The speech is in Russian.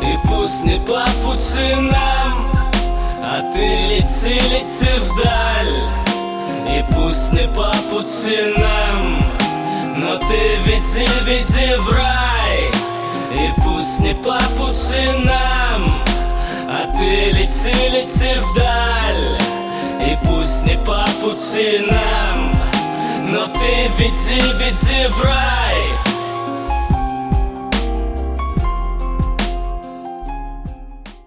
И пусть не по пути нам, а ты лети, лети вдаль. И пусть не по пути нам, но ты веди, веди в рай. И пусть не по пути нам, а ты лети, лети вдаль. И пусть не по пути нам, но ты веди, веди в рай.